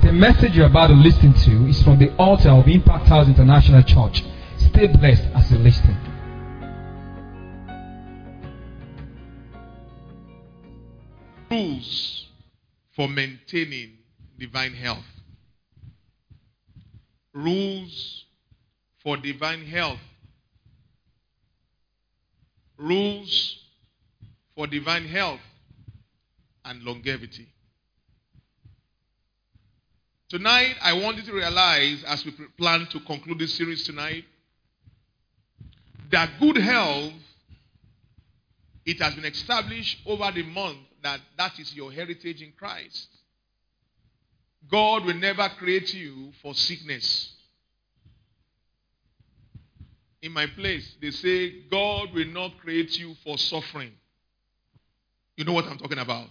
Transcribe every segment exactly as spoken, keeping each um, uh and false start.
The message you're about to listen to is from the altar of Impact House International Church. Stay blessed as you listen. Rules for maintaining divine health. Rules for divine health. Rules for divine health and longevity. Tonight, I want you to realize, as we plan to conclude this series tonight, that good health, it has been established over the month that that is your heritage in Christ. God will never create you for sickness. In my place, they say God will not create you for suffering. You know what I'm talking about.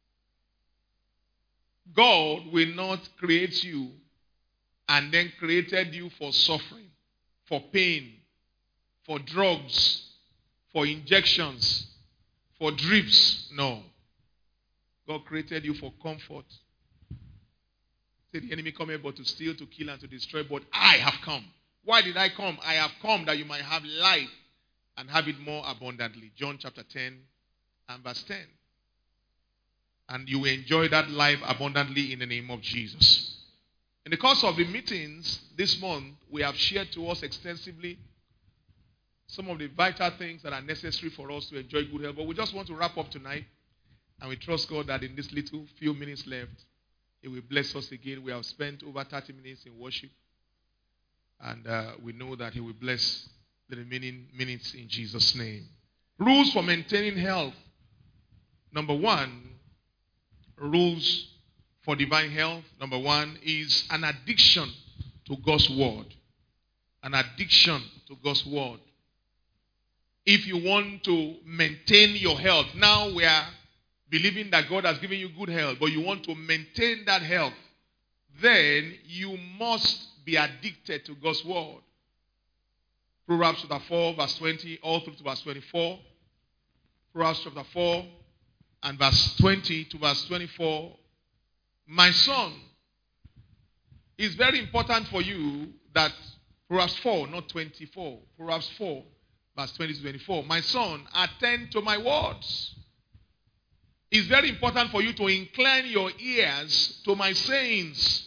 God will not create you and then created you for suffering, for pain, for drugs, for injections, for drips. No. God created you for comfort. Say the enemy come here but to steal, to kill, and to destroy, but I have come. Why did I come? I have come that you might have life and have it more abundantly. John chapter ten and verse ten. And you will enjoy that life abundantly in the name of Jesus. In the course of the meetings this month, we have shared to us extensively some of the vital things that are necessary for us to enjoy good health. But we just want to wrap up tonight. And we trust God that in this little few minutes left, He will bless us again. We have spent over thirty minutes in worship. And uh, we know that He will bless the remaining minutes in Jesus' name. Rules for maintaining health. Number one, rules for divine health. Number one is an addiction to God's word. An addiction to God's word. If you want to maintain your health, now we are believing that God has given you good health, but you want to maintain that health, then you must be addicted to God's word. Proverbs chapter four, verse twenty, all through to verse twenty-four. Proverbs chapter four and verse twenty to verse twenty-four. My son, it's very important for you that Proverbs four, not twenty-four. Proverbs four, verse twenty to twenty-four. My son, attend to my words. It's very important for you to incline your ears to my sayings.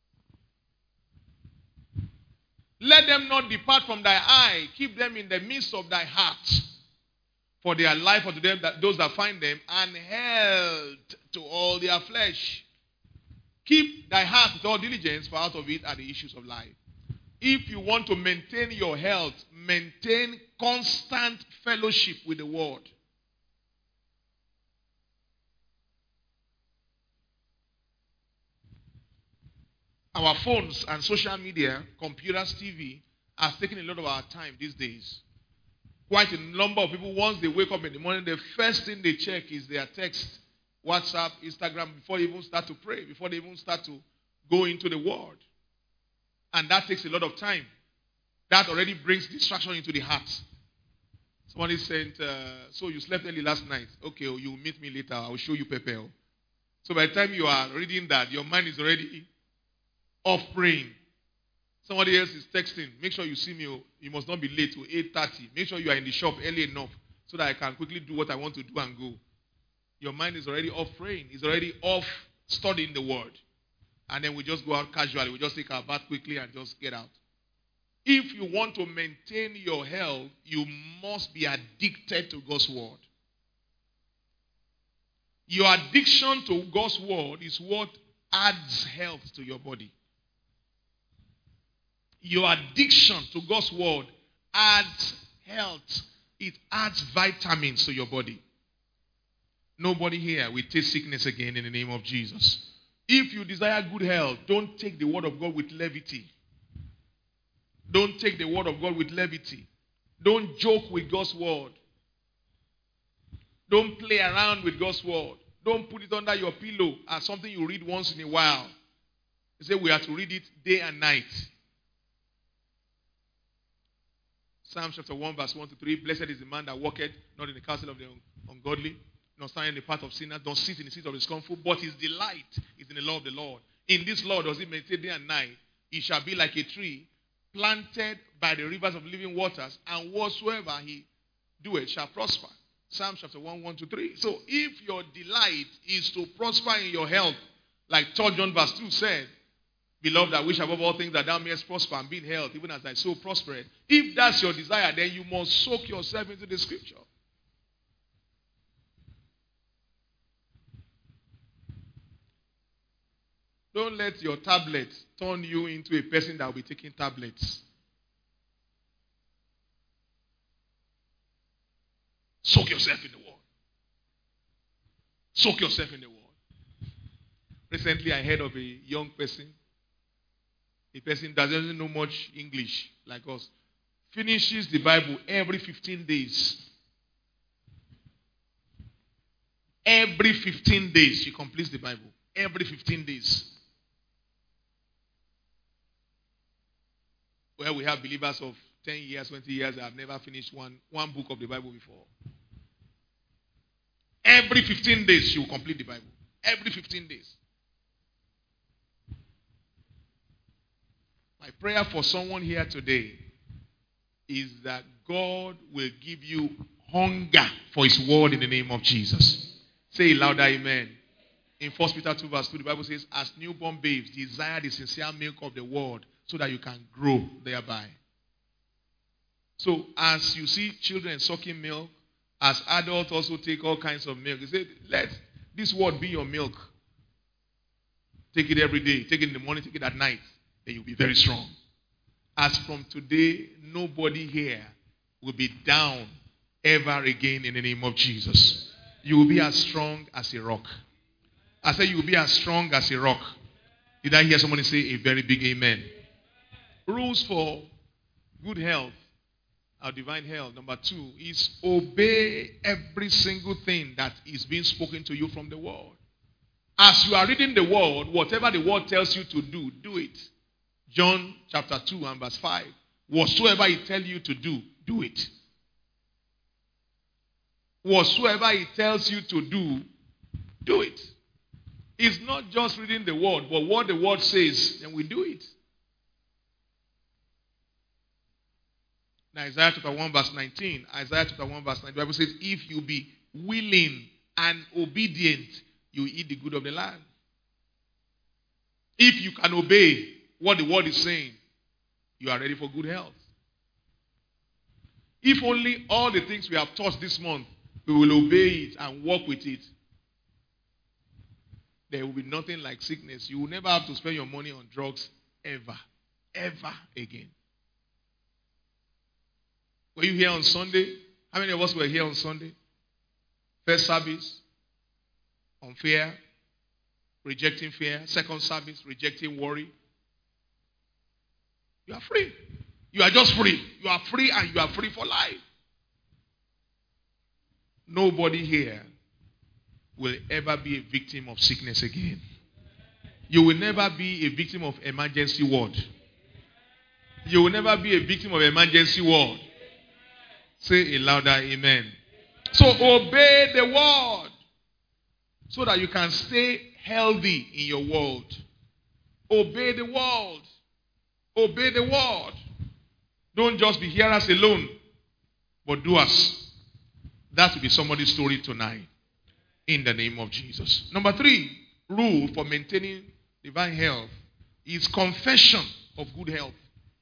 Let them not depart from thy eye. Keep them in the midst of thy heart. For they are life unto them, that those that find them, and health to all their flesh. Keep thy heart with all diligence, for out of it are the issues of life. If you want to maintain your health, maintain constant fellowship with the word. Our phones and social media, computers, T V, are taking a lot of our time these days. Quite a number of people, once they wake up in the morning, the first thing they check is their text, WhatsApp, Instagram, before they even start to pray, before they even start to go into the word. And that takes a lot of time. That already brings distraction into the heart. Somebody said, uh, so you slept early last night. Okay, oh, you'll meet me later. I'll show you Pepe. So by the time you are reading that, your mind is already off praying. Somebody else is texting. Make sure you see me. You must not be late to eight thirty. Make sure you are in the shop early enough so that I can quickly do what I want to do and go. Your mind is already off praying. It's already off studying the word. And then we just go out casually. We just take our bath quickly and just get out. If you want to maintain your health, you must be addicted to God's word. Your addiction to God's word is what adds health to your body. Your addiction to God's word adds health. It adds vitamins to your body. Nobody here will taste sickness again in the name of Jesus. If you desire good health, don't take the word of God with levity. Don't take the word of God with levity. Don't joke with God's word. Don't play around with God's word. Don't put it under your pillow as something you read once in a while. He said we have to read it day and night. Psalm chapter one, verse one to three. Blessed is the man that walketh not in the counsel of the ungodly, nor stand in the path of sinners, nor sit in the seat of the scornful, but his delight is in the law of the Lord. In this law does it meditate day and night. He shall be like a tree planted by the rivers of living waters, and whatsoever he doeth shall prosper. Psalm chapter one, one to three. So if your delight is to prosper in your health, like Third John verse two said, beloved, I wish above all things that thou mayest prosper and be in health, even as thy soul prospereth. If that's your desire, then you must soak yourself into the scripture. Don't let your tablet turn you into a person that will be taking tablets. Soak yourself in the word. Soak yourself in the word. Recently, I heard of a young person. A person that doesn't know much English, like us. Finishes the Bible every fifteen days. Every fifteen days, she completes the Bible. Every fifteen days. Where we have believers of ten years, twenty years that have never finished one, one book of the Bible before. Every fifteen days, she will complete the Bible. Every fifteen days. My prayer for someone here today is that God will give you hunger for his word in the name of Jesus. Say it louder, amen. In First Peter two verse two, the Bible says, as newborn babes, desire the sincere milk of the word so that you can grow thereby. So as you see children sucking milk, as adults also take all kinds of milk, he said, let this word be your milk. Take it every day. Take it in the morning, take it at night. Then you'll be very strong. As from today, nobody here will be down ever again in the name of Jesus. You will be as strong as a rock. I say you will be as strong as a rock. Did I hear somebody say a very big amen? Rules for good health, our divine health. Number two is obey every single thing that is being spoken to you from the word. As you are reading the word, whatever the word tells you to do, do it. John chapter two and verse five. Whatsoever he tells you to do, do it. Whatsoever he tells you to do, do it. It's not just reading the word, but what the word says, then we do it. Now, Isaiah chapter one verse nineteen. Isaiah chapter one verse nineteen. The Bible says, if you be willing and obedient, you eat the good of the land. If you can obey what the word is saying, you are ready for good health. If only all the things we have taught this month, we will obey it and work with it, there will be nothing like sickness. You will never have to spend your money on drugs ever, ever again. Were you here on Sunday? How many of us were here on Sunday? First service, on fear, rejecting fear. Second service, rejecting worry. You are free. You are just free. You are free and you are free for life. Nobody here will ever be a victim of sickness again. You will never be a victim of emergency ward. You will never be a victim of emergency ward. Say a louder amen. So obey the word so that you can stay healthy in your world. Obey the word. Obey the word. Don't just be hearers alone, but doers. That will be somebody's story tonight. In the name of Jesus. Number three, rule for maintaining divine health is confession of good health.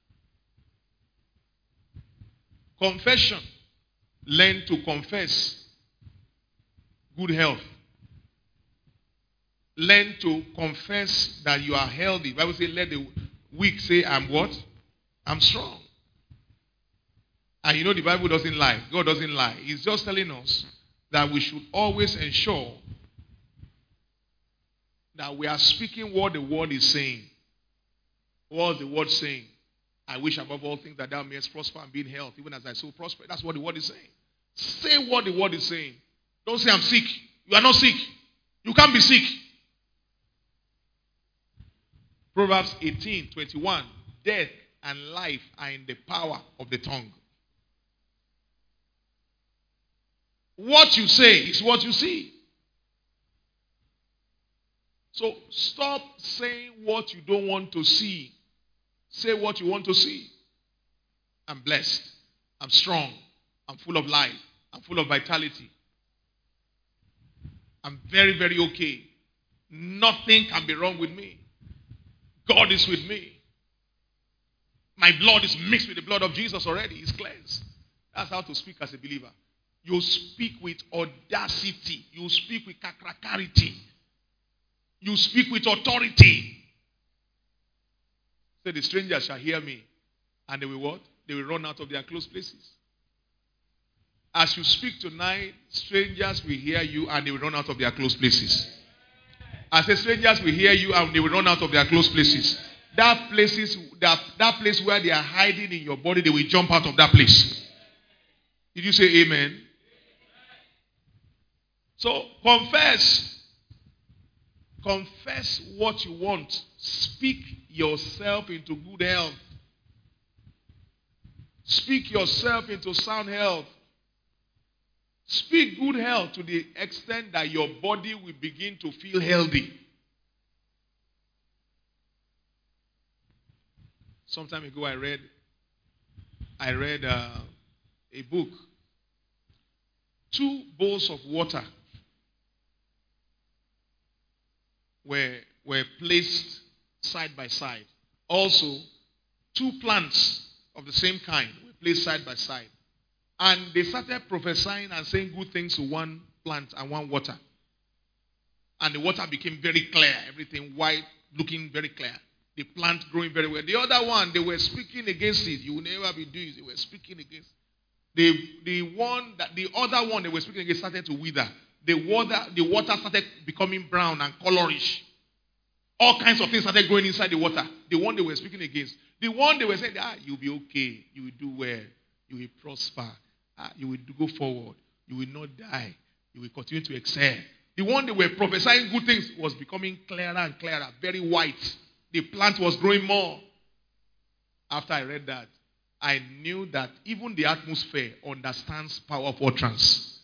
Confession. Learn to confess good health. Learn to confess that you are healthy. The Bible says, let the weak say, I'm what? I'm strong. And you know the Bible doesn't lie. God doesn't lie. He's just telling us that we should always ensure that we are speaking what the word is saying. What is the word saying? I wish above all things that thou mayest prosper and be in health, even as thy soul prosper. That's what the word is saying. Say what the word is saying. Don't say I'm sick. You are not sick. You can't be sick. Proverbs eighteen twenty-one. Death and life are in the power of the tongue. What you say is what you see. So stop saying what you don't want to see. Say what you want to see. I'm blessed. I'm strong. I'm full of life. I'm full of vitality. I'm very, very okay. Nothing can be wrong with me. God is with me. My blood is mixed with the blood of Jesus already. It's cleansed. That's how to speak as a believer. You speak with audacity. You speak with kakrakarity. You speak with authority. So the strangers shall hear me. And they will what? They will run out of their close places. As you speak tonight, strangers will hear you and they will run out of their close places. I say strangers will hear you and they will run out of their close places. That places, that, that place where they are hiding in your body, they will jump out of that place. Did you say amen? So confess. Confess what you want. Speak yourself into good health. Speak yourself into sound health. Speak good health to the extent that your body will begin to feel healthy. Some time ago I read I read uh, a book. Two bowls of water were, were placed side by side. Also, two plants of the same kind were placed side by side. And they started prophesying and saying good things to one plant and one water. And the water became very clear. Everything white, looking very clear. The plant growing very well. The other one, they were speaking against it. You will never be doing it. They were speaking against it. The, the one that the other one they were speaking against started to wither. The water, the water started becoming brown and colorish. All kinds of things started going inside the water. The one they were speaking against. The one they were saying, ah, you'll be okay. You will do well. You will prosper. Ah, you will go forward. You will not die. You will continue to excel. The one they were prophesying good things was becoming clearer and clearer. Very white. The plant was growing more. After I read that, I knew that even the atmosphere understands power of utterance.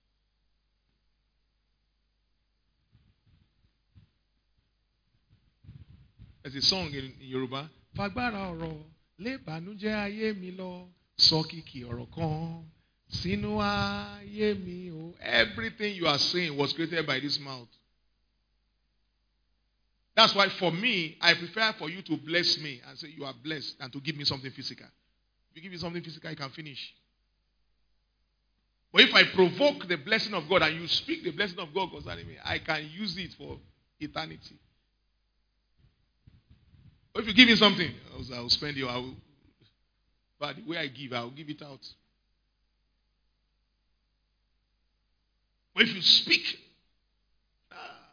There's a song in, in Yoruba. Fagbara ọ̀rọ̀ lè bànújẹ́ ayé mi lọ, sọ kìkì ọ̀rọ̀ kan sínú ayé mi o. Everything you are saying was created by this mouth. That's why for me, I prefer for you to bless me and say you are blessed than to give me something physical. If you give me something physical, you can finish. But if I provoke the blessing of God and you speak the blessing of God concerning me, I can use it for eternity. But if you give me something, I will spend it. I will, but the way I give, I will give it out. But if you speak, ah,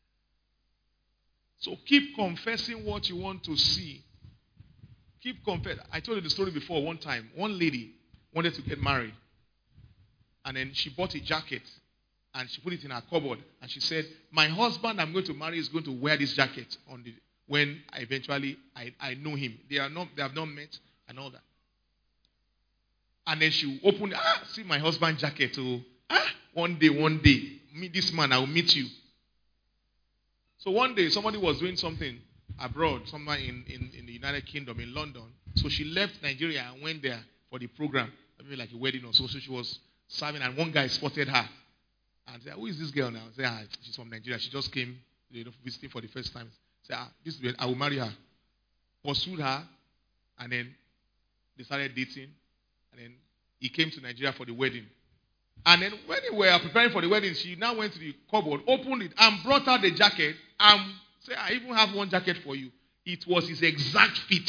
so keep confessing what you want to see. Keep confessing. I told you the story before. One time, one lady wanted to get married, and then she bought a jacket and she put it in her cupboard, and she said, "My husband I'm going to marry is going to wear this jacket on the when I eventually I, I know him. They are not they have not met and all that." And then she opened, ah, see my husband's jacket. Oh, ah, one day, one day, meet this man, I will meet you. So one day somebody was doing something abroad, somewhere in, in, in the United Kingdom, in London. So she left Nigeria and went there for the program. Maybe like a wedding or so. So she was serving, and one guy spotted her and said, "Who is this girl now?" I said, "Ah, she's from Nigeria. She just came, you know, visiting for the first time." Say, "Ah, this is, I will marry her." Pursued her, and then they started dating, and then he came to Nigeria for the wedding. And then when they were preparing for the wedding, she now went to the cupboard, opened it, and brought out the jacket, and said, "I even have one jacket for you." It was his exact fit.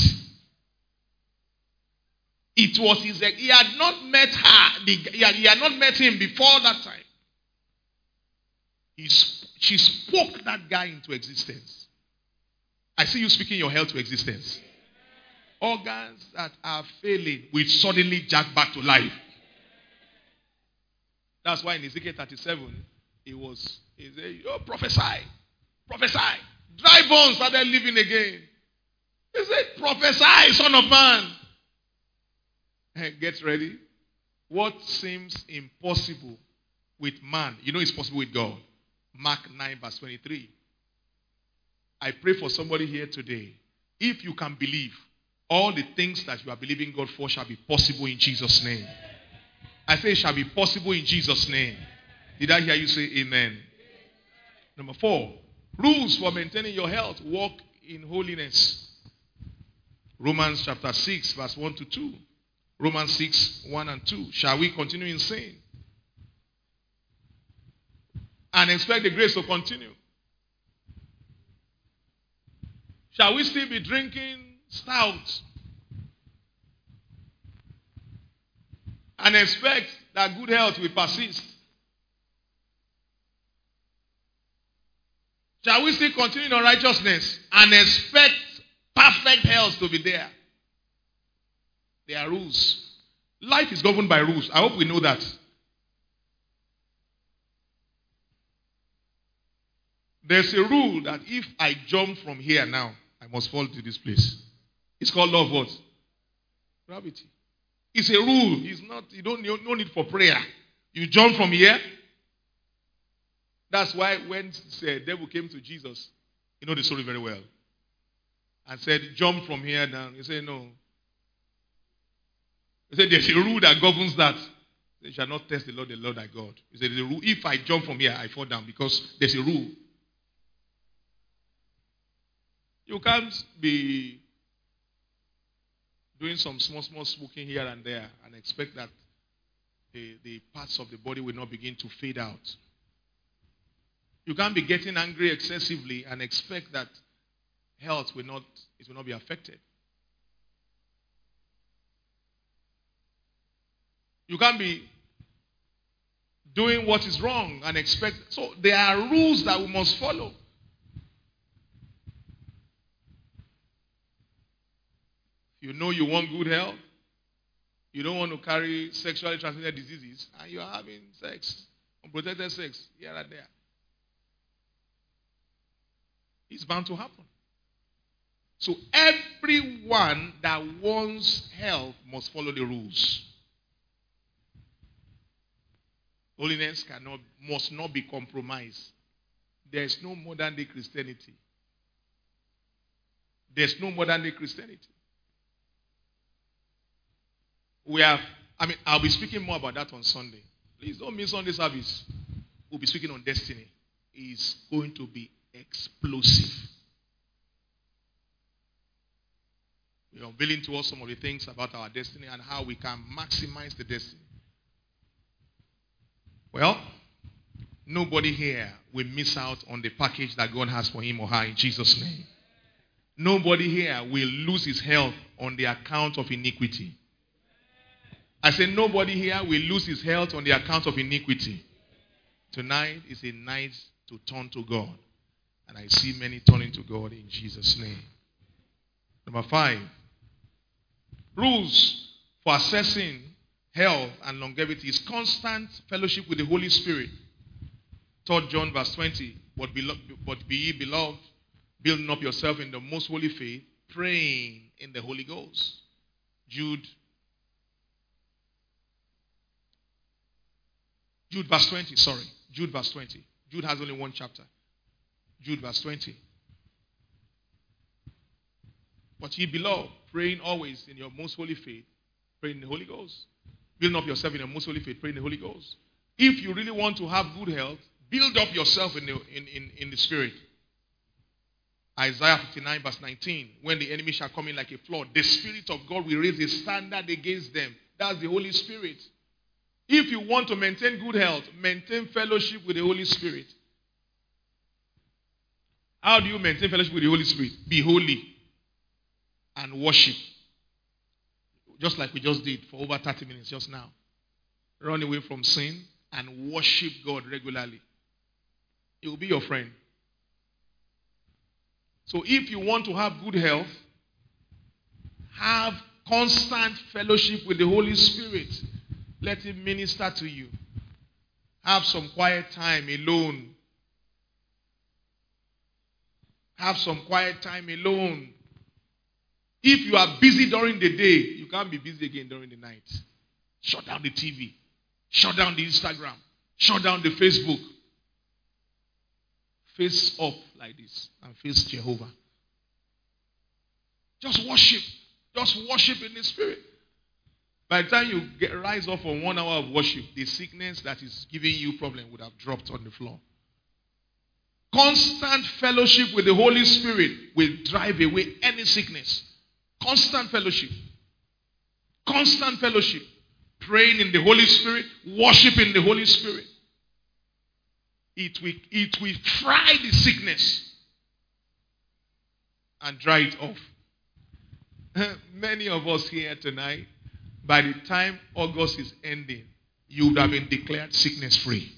It was his, he had not met her, the, he, had, he had not met him before that time. He, she spoke that guy into existence. I see you speaking your health to existence. Organs that are failing will suddenly jack back to life. That's why in Ezekiel thirty-seven, it was, he said, "Oh, prophesy, prophesy." Dry bones started living again. He said, "Prophesy, son of man." Hey, get ready. What seems impossible with man, you know it's possible with God. Mark nine verse twenty-three. I pray for somebody here today. If you can believe, all the things that you are believing God for shall be possible in Jesus' name. I say it shall be possible in Jesus' name. Did I hear you say amen? Number four, rules for maintaining your health. Walk in holiness. Romans chapter six, verse one to two. Romans six, one and two. Shall we continue in sin and expect the grace to continue? Shall we still be drinking stout and expect that good health will persist? Shall we still continue in unrighteousness and expect perfect health to be there? There are rules. Life is governed by rules. I hope we know that. There's a rule that if I jump from here now, I must fall to this place. It's called law of what? Gravity. It's a rule. It's not, you don't you no need for prayer. You jump from here. That's why when the devil came to Jesus, you know the story very well, and said, jump from here down. He said, no. He said, there's a rule that governs that. They shall not test the Lord, the Lord thy God. He said, there's a rule. If I jump from here, I fall down because there's a rule. You can't be doing some small, small smoking here and there and expect that the, the parts of the body will not begin to fade out. You can't be getting angry excessively and expect that health will not, it will not be affected. You can't be doing what is wrong and expect. So there are rules that we must follow. You know you want good health. You don't want to carry sexually transmitted diseases. And you are having sex, unprotected sex, here and there. It's bound to happen. So everyone that wants health must follow the rules. Holiness cannot, must not be compromised. There is no modern day Christianity. There's no modern day Christianity. We have, I mean, I'll be speaking more about that on Sunday. Please don't miss Sunday service. We'll be speaking on destiny. It's going to be explosive. We're unveiling to us some of the things about our destiny and how we can maximize the destiny. Well, nobody here will miss out on the package that God has for him or her in Jesus' name. Nobody here will lose his health on the account of iniquity. I say nobody here will lose his health on the account of iniquity. Tonight is a night to turn to God. And I see many turning to God in Jesus' name. Number five. Rules for assessing health and longevity is constant fellowship with the Holy Spirit. Third John verse twenty. But be, but be ye beloved, building up yourself in the most holy faith, praying in the Holy Ghost. Jude Jude verse twenty, sorry. Jude verse twenty. Jude has only one chapter. Jude verse twenty. But ye beloved, praying always in your most holy faith, praying in the Holy Ghost. Build up yourself in your most holy faith, praying in the Holy Ghost. If you really want to have good health, build up yourself in the, in, in, in the Spirit. Isaiah fifty-nine verse nineteen. When the enemy shall come in like a flood, the Spirit of God will raise a standard against them. That's the Holy Spirit. If you want to maintain good health, maintain fellowship with the Holy Spirit. How do you maintain fellowship with the Holy Spirit? Be holy and worship. Just like we just did for over thirty minutes just now. Run away from sin and worship God regularly. He will be your friend. So if you want to have good health, have constant fellowship with the Holy Spirit. Let him minister to you. Have some quiet time alone. Have some quiet time alone. If you are busy during the day, you can't be busy again during the night. Shut down the T V. Shut down the Instagram. Shut down the Facebook. face up like this and face Jehovah. Just worship. Just worship in the spirit. By the time you get, rise up from one hour of worship, the sickness that is giving you problem would have dropped on the floor. Constant fellowship with the Holy Spirit will drive away any sickness. Constant fellowship. Constant fellowship. Praying in the Holy Spirit. Worship in the Holy Spirit. It will, it will fry the sickness and dry it off. Many of us here tonight, by the time August is ending, you would have been declared sickness free.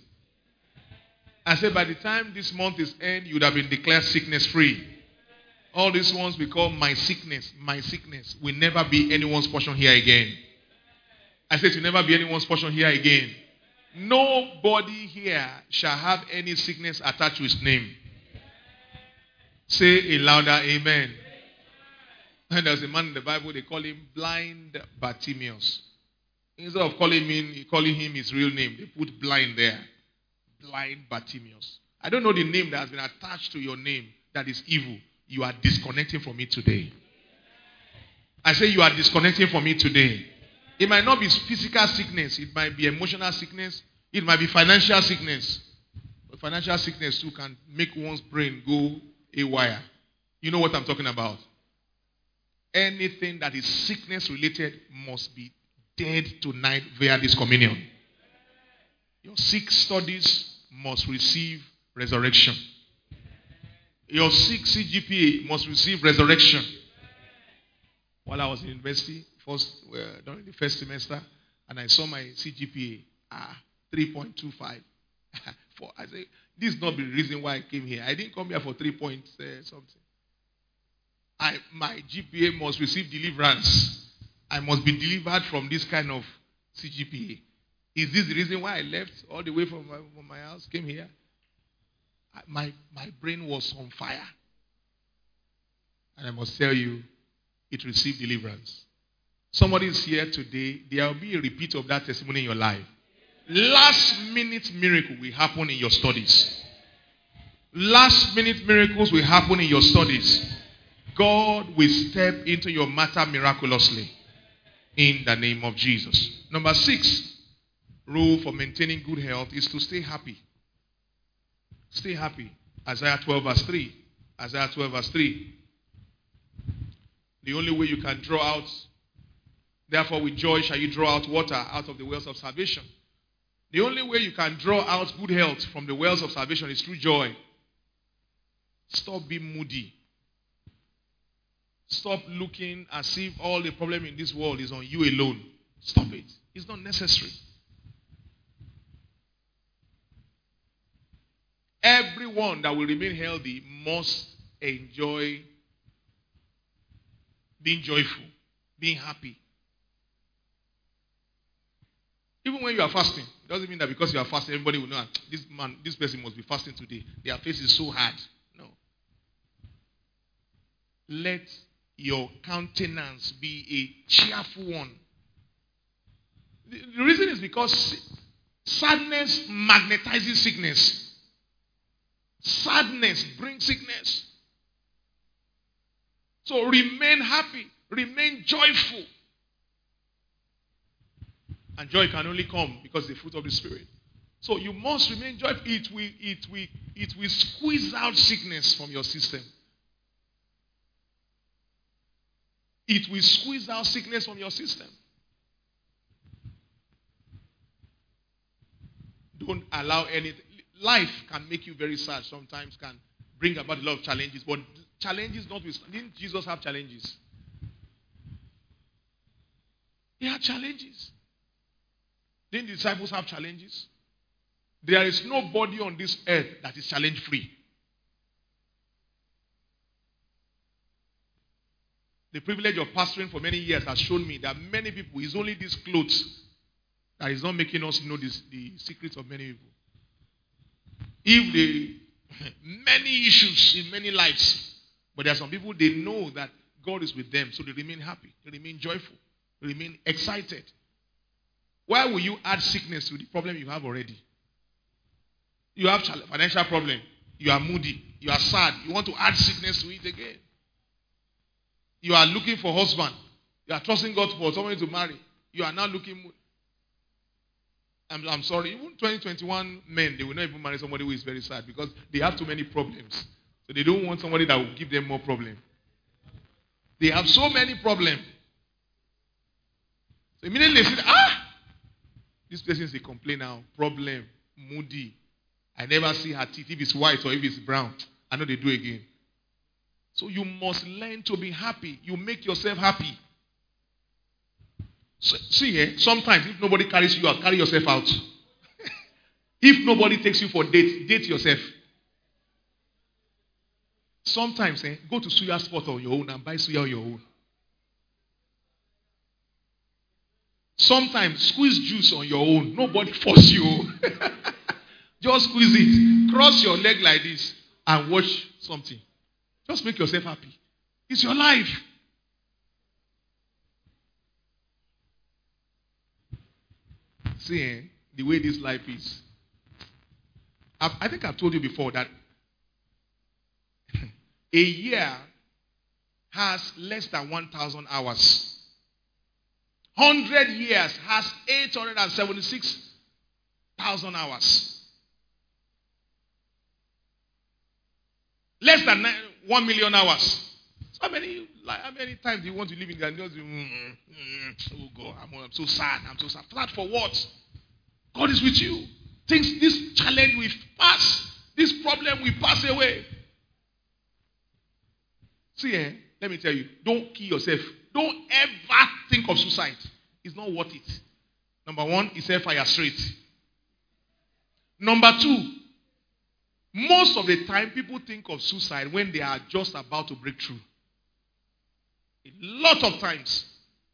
I said by the time this month is end, you would have been declared sickness free. All these ones we call my sickness, my sickness, will never be anyone's portion here again. I said it will never be anyone's portion here again. Nobody here shall have any sickness attached to his name. Say a louder amen. And there's a man in the Bible, they call him blind Bartimaeus. Instead of calling him, calling him his real name, they put blind there. Blind Bartimaeus. I don't know the name that has been attached to your name that is evil. You are disconnecting from it today. I say you are disconnecting from it today. It might not be physical sickness. It might be emotional sickness. It might be financial sickness. But financial sickness too can make one's brain go haywire. You know what I'm talking about. Anything that is sickness related must be dead tonight via this communion. Your sick studies must receive resurrection. Your sick C G P A must receive resurrection. While I was in university, first uh, during the first semester, and I saw my C G P A, ah, three point two five. For I say, this is not the reason why I came here. I didn't come here for three points uh, something. I, my G P A must receive deliverance. I must be delivered from this kind of C G P A. Is this the reason why I left all the way from my, from my house, came here? I, my, my brain was on fire. And I must tell you, it received deliverance. Somebody is here today, there will be a repeat of that testimony in your life. Last minute miracle will happen in your studies. Last minute miracles will happen in your studies. God will step into your matter miraculously. In the name of Jesus. Number six, rule for maintaining good health is to stay happy. Stay happy. Isaiah twelve verse three. Isaiah twelve verse three. The only way you can draw out, therefore with joy shall you draw out water out of the wells of salvation. The only way you can draw out good health from the wells of salvation is through joy. Stop being moody. Stop looking as if all the problem in this world is on you alone. Stop it. It's not necessary. Everyone that will remain healthy must enjoy being joyful, being happy. Even when you are fasting, it doesn't mean that because you are fasting, everybody will know that this man, this person must be fasting today. Their face is so hard. No. Let your countenance be a cheerful one. The, the reason is because sadness magnetizes sickness. Sadness brings sickness. So remain happy. Remain joyful. And joy can only come because the fruit of the Spirit. So you must remain joyful. It will, it will, it will squeeze out sickness from your system. It will squeeze out sickness from your system. Don't allow anything. Life can make you very sad sometimes, can bring about a lot of challenges. But challenges notwithstanding, didn't Jesus have challenges? He had challenges. Didn't the disciples have challenges? There is nobody on this earth that is challenge free. The privilege of pastoring for many years has shown me that many people, it's only these clothes that is not making us know this, the secrets of many people. If they, many issues in many lives, but there are some people, they know that God is with them, so they remain happy, they remain joyful, they remain excited. Why will you add sickness to the problem you have already? You have financial problem. You are moody. You are sad. You want to add sickness to it again. You are looking for husband. You are trusting God for somebody to marry. You are now looking moody. I'm, I'm sorry. Even twenty twenty-one men, they will not even marry somebody who is very sad because they have too many problems. So they don't want somebody that will give them more problem. They have so many problems. So immediately they say, ah, this person is a complainer, problem, moody. I never see her teeth. If it's white or if it's brown, I know they do again. So you must learn to be happy. You make yourself happy. So, see, eh, sometimes if nobody carries you out, carry yourself out. If nobody takes you for date, date yourself. Sometimes, eh, go to suya spot on your own and buy suya on your own. Sometimes, squeeze juice on your own. Nobody force you. Just squeeze it. Cross your leg like this and watch something. Just make yourself happy. It's your life. See, eh, the way this life is. I've, I think I've told you before that a year has less than one thousand hours. one hundred years has eight hundred seventy-six thousand hours. Less than nine, one million hours. So how many, like, how many times do you want to live in Ghana? Mm, mm, mm, oh God, I'm, I'm so sad. I'm so sad. Sad for what? God is with you. Things, this challenge will pass. This problem will pass away. See, eh, let me tell you, don't kill yourself. Don't ever think of suicide. It's not worth it. Number one, it's hellfire straight. Number two, most of the time people think of suicide when they are just about to break through. A lot of times.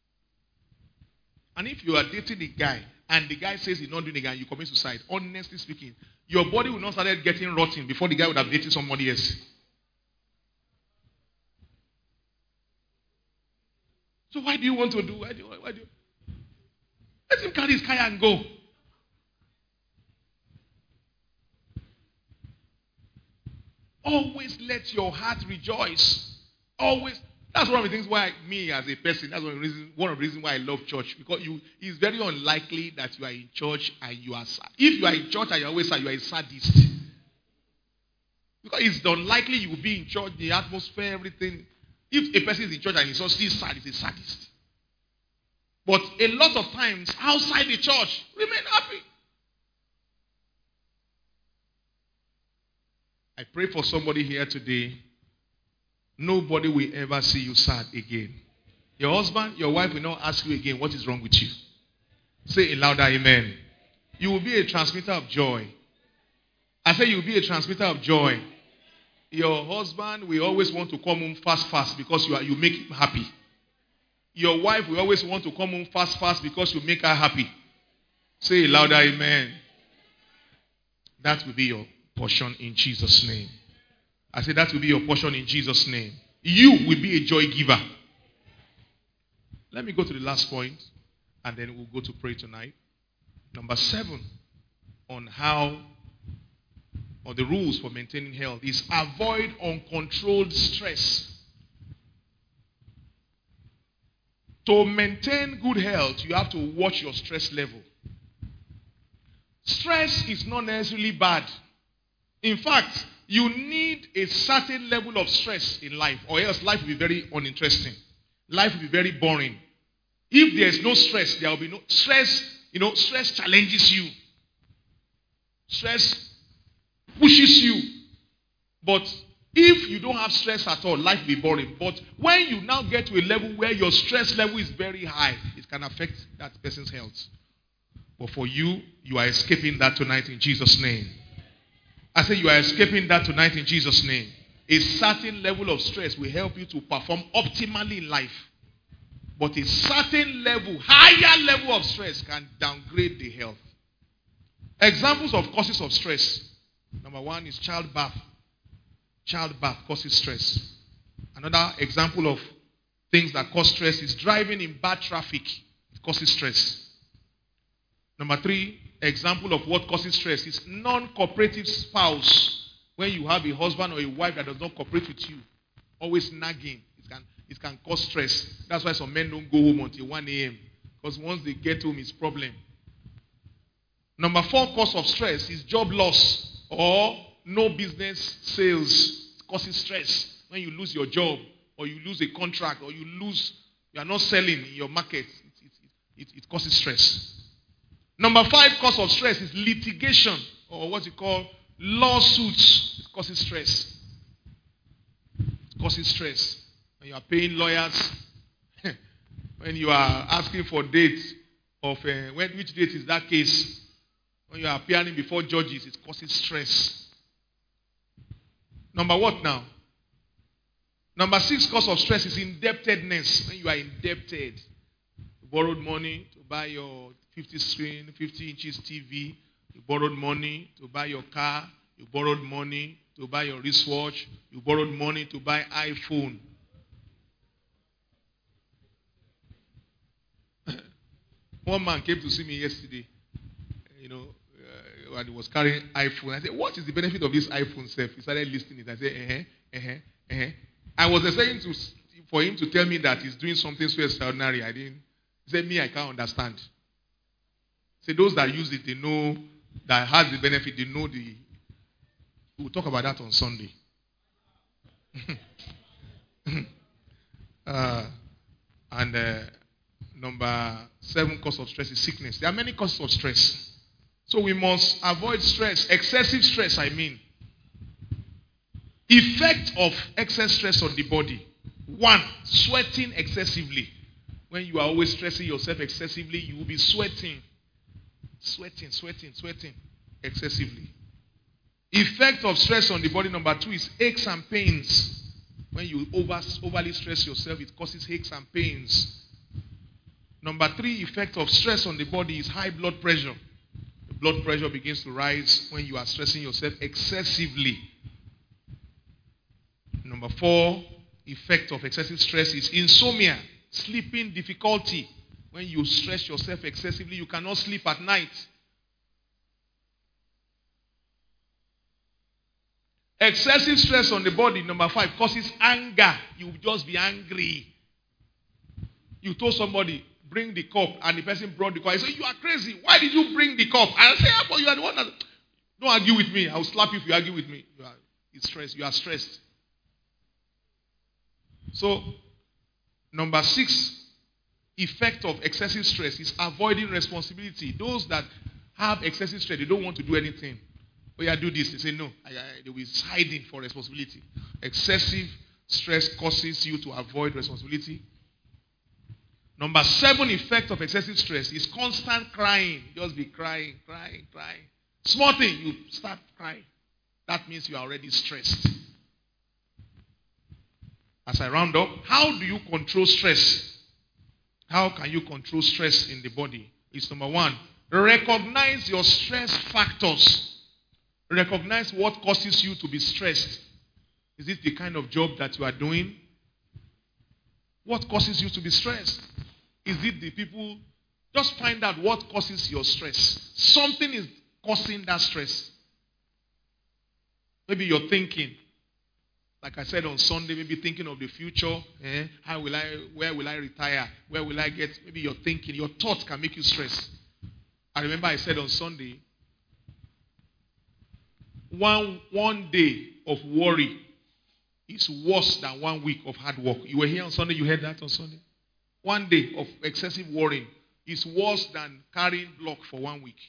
And if you are dating a guy and the guy says he's not doing it again, you commit suicide, honestly speaking, your body will not start getting rotten before the guy would have dated somebody else. So why do you want to do? Why do you, why do you? Let him carry his car and go. Always let your heart rejoice. Always. That's one of the things why me as a person, that's one of the reasons, one of the reasons why I love church. Because you, it's very unlikely that you are in church and you are sad. If you are in church and you're always sad, you are a sadist. Because it's unlikely you will be in church, the atmosphere, everything. If a person is in church and he's still sad, he's a sadist. But a lot of times, outside the church, remain happy. I pray for somebody here today. Nobody will ever see you sad again. Your husband, your wife will not ask you again, what is wrong with you? Say a louder amen. You will be a transmitter of joy. I say you will be a transmitter of joy. Your husband will always want to come home fast, fast because you, are, you make him happy. Your wife will always want to come home fast, fast because you make her happy. Say a louder amen. That will be your portion in Jesus' name. I say that will be your portion in Jesus' name. You will be a joy giver. Let me go to the last point and then we'll go to pray tonight. Number seven on how or the rules for maintaining health is avoid uncontrolled stress. To maintain good health, you have to watch your stress level. Stress is not necessarily bad. In fact, you need a certain level of stress in life, or else life will be very uninteresting. Life will be very boring. If there is no stress, there will be no stress. You know, stress challenges you. Stress pushes you. But if you don't have stress at all, life will be boring. But when you now get to a level where your stress level is very high, it can affect that person's health. But for you, you are escaping that tonight in Jesus' name. I say you are escaping that tonight in Jesus' name. A certain level of stress will help you to perform optimally in life. But a certain level, higher level of stress can downgrade the health. Examples of causes of stress. Number one is childbirth. Childbirth causes stress. Another example of things that cause stress is driving in bad traffic. It causes stress. Number three, example of what causes stress is non-cooperative spouse. When you have a husband or a wife that does not cooperate with you, always nagging, it can, it can cause stress. That's why some men don't go home until one a.m. Because once they get home, it's problem. Number four cause of stress is job loss or no business sales. It causes stress. When you lose your job or you lose a contract or you lose, you are not selling in your market, it, it, it, it causes stress. Number five cause of stress is litigation or what you call lawsuits. It causes stress. It causes stress. When you are paying lawyers, when you are asking for dates of uh, when, which date is that case, when you are appearing before judges, it causes stress. Number what now? Number six cause of stress is indebtedness. When you are indebted, you borrowed money to buy your fifty screen, fifty inches T V. You borrowed money to buy your car. You borrowed money to buy your wristwatch. You borrowed money to buy iPhone. One man came to see me yesterday. You know, uh, when he was carrying iPhone. I said, "What is the benefit of this iPhone, Seth?" He started listing it. I said, "Uh huh, uh huh, uh huh." I was expecting to for him to tell me that he's doing something so extraordinary. I didn't. He said, "Me, I can't understand." Say those that use it, they know that has the benefit. They know the. We'll talk about that on Sunday. uh, and uh, number seven cause of stress is sickness. There are many causes of stress, so we must avoid stress, excessive stress. I mean, effect of excess stress on the body. One, sweating excessively. When you are always stressing yourself excessively, you will be sweating. Sweating, sweating, sweating excessively. Effect of stress on the body, number two, is aches and pains. When you over, overly stress yourself, it causes aches and pains. Number three, effect of stress on the body is high blood pressure. The blood pressure begins to rise when you are stressing yourself excessively. Number four, effect of excessive stress is insomnia, sleeping difficulty. When you stress yourself excessively, you cannot sleep at night. Excessive stress on the body, number five, causes anger. You will just be angry. You told somebody, bring the cup, and the person brought the cup. I said, "You are crazy. Why did you bring the cup?" And I say, "Yeah, but you are the one that..." Don't argue with me. I will slap you if you argue with me. You are it's stressed. You are stressed. So, number six, effect of excessive stress is avoiding responsibility. Those that have excessive stress, they don't want to do anything. Oh yeah, do this. They say no. I, I, they will be hiding for responsibility. Excessive stress causes you to avoid responsibility. Number seven effect of excessive stress is constant crying. Just be crying, crying, crying. Small thing, you start crying. That means you are already stressed. As I round up, how do you control stress? How can you control stress in the body? It's number one, recognize your stress factors. Recognize what causes you to be stressed. Is it the kind of job that you are doing? What causes you to be stressed? Is it the people? Just find out what causes your stress. Something is causing that stress. Maybe you're thinking, like I said on Sunday, maybe thinking of the future. Eh? How will I, where will I retire? Where will I get? Maybe you're thinking, your thoughts can make you stress. I remember I said on Sunday, one, one day of worry is worse than one week of hard work. You were here on Sunday, you heard that on Sunday? One day of excessive worrying is worse than carrying block for one week.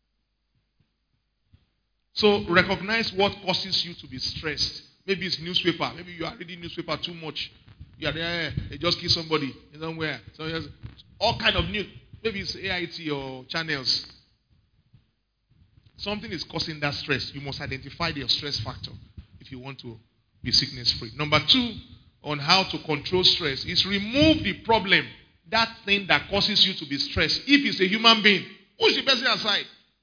So recognize what causes you to be stressed. Maybe it's newspaper. Maybe you are reading newspaper too much. You are there, they just kill somebody somewhere. somewhere. All kind of news. Maybe it's A I T or channels. Something is causing that stress. You must identify your stress factor if you want to be sickness free. Number two, on how to control stress is remove the problem, that thing that causes you to be stressed. If it's a human being, push the person aside.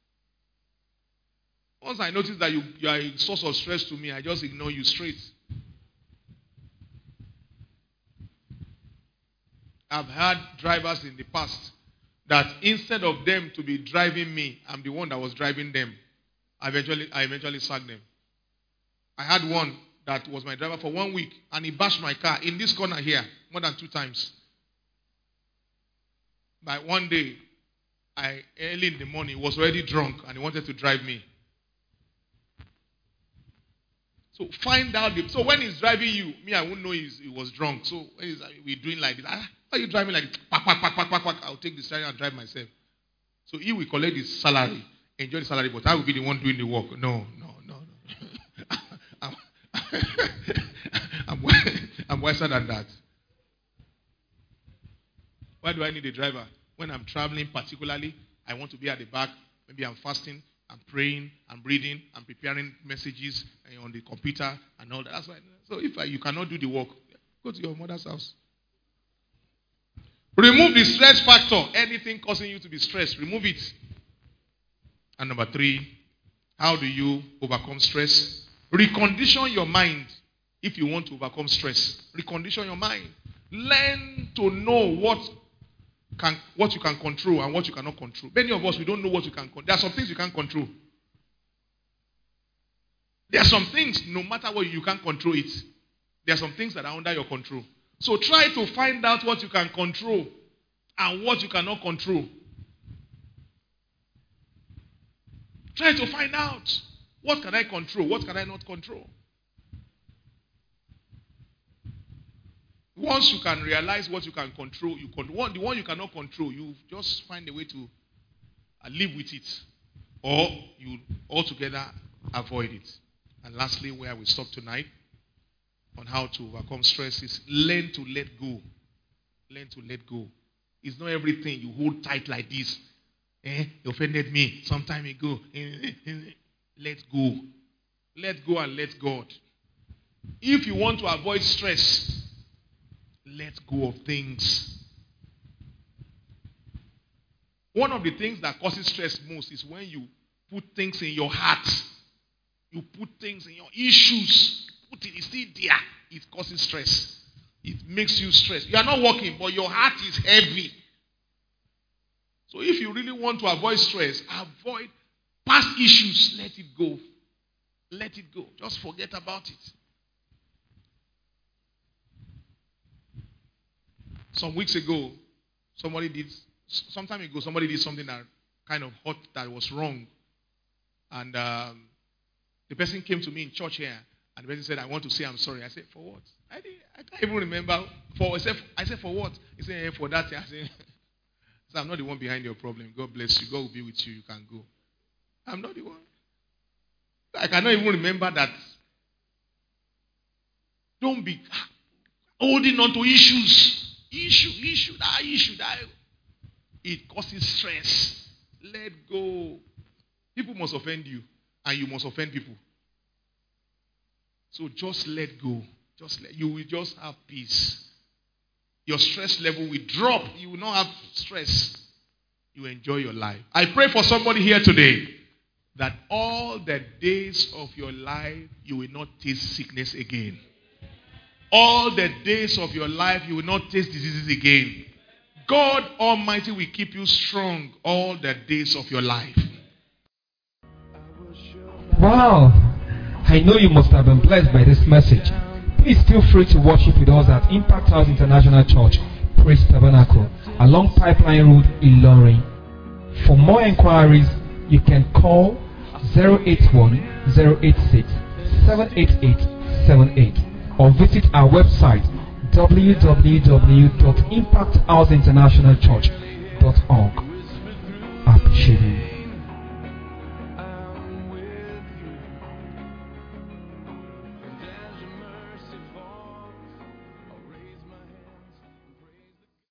Once I notice that you, you are a source of stress to me, I just ignore you straight. I've had drivers in the past that instead of them to be driving me, I'm the one that was driving them. I eventually, I eventually sacked them. I had one that was my driver for one week, and he bashed my car in this corner here more than two times. By one day, I early in the morning, he was already drunk, and he wanted to drive me. So find out. The, so when he's driving you, me, I won't know he's, he was drunk. So when he's, we're doing like this, ah, why are you driving like this? Pack, pack, pack, pack, pack, pack. I'll take the steering and drive myself. So he will collect his salary, enjoy the salary, but I will be the one doing the work. No, no, no, no. I'm, I'm, I'm wiser than that. Why do I need a driver? When I'm traveling particularly, I want to be at the back. Maybe I'm fasting, I'm praying, I'm reading, I'm preparing messages on the computer and all that. That's why. So if I, you cannot do the work, go to your mother's house. Remove the stress factor. Anything causing you to be stressed, remove it. And number three, how do you overcome stress? Recondition your mind if you want to overcome stress. Recondition your mind. Learn to know what can what you can control and what you cannot control. Many of us, we don't know what you can control. There are some things you can't control. There are some things, no matter what, you can't control it. There are some things that are under your control. So try to find out what you can control and what you cannot control. Try to find out, what can I control, what can I not control. Once you can realize what you can control, you con- the one you cannot control, you just find a way to uh, live with it. Or you altogether avoid it. And lastly, where we stop tonight on how to overcome stress is learn to let go. Learn to let go. It's not everything you hold tight like this. Eh, you offended me some time ago. Let go. Let go and let God. If you want to avoid stress, let go of things. One of the things that causes stress most is when you put things in your heart. You put things in your issues. Put it, it's still there. It causes stress. It makes you stressed. You are not working, but your heart is heavy. So if you really want to avoid stress, avoid past issues. Let it go. Let it go. Just forget about it. Some weeks ago, somebody did, some time ago, somebody did something that kind of hurt, that was wrong. And um, the person came to me in church here, and the person said, I want to say I'm sorry. I said, for what? I, didn't, I can't even remember. For I said, I said, for what? He said, hey, for that. I said, so I'm not the one behind your problem. God bless you. God will be with you. You can go. I'm not the one. I cannot even remember that. Don't be holding on to issues. Issue, issue, that issue, that. It causes stress. Let go. People must offend you, and you must offend people. So just let go. Just let, you will just have peace. Your stress level will drop. You will not have stress. You will enjoy your life. I pray for somebody here today that all the days of your life you will not taste sickness again. All the days of your life you will not taste diseases again. God Almighty will keep you strong all the days of your life. Wow! I know you must have been blessed by this message. Please feel free to worship with us at Impact House International Church, Praise Tabernacle, along Pipeline Road, Ilorin. For more inquiries, you can call zero eight one, zero eight six, seven eight eight seven eight or visit our website w w w dot impact house international church dot org.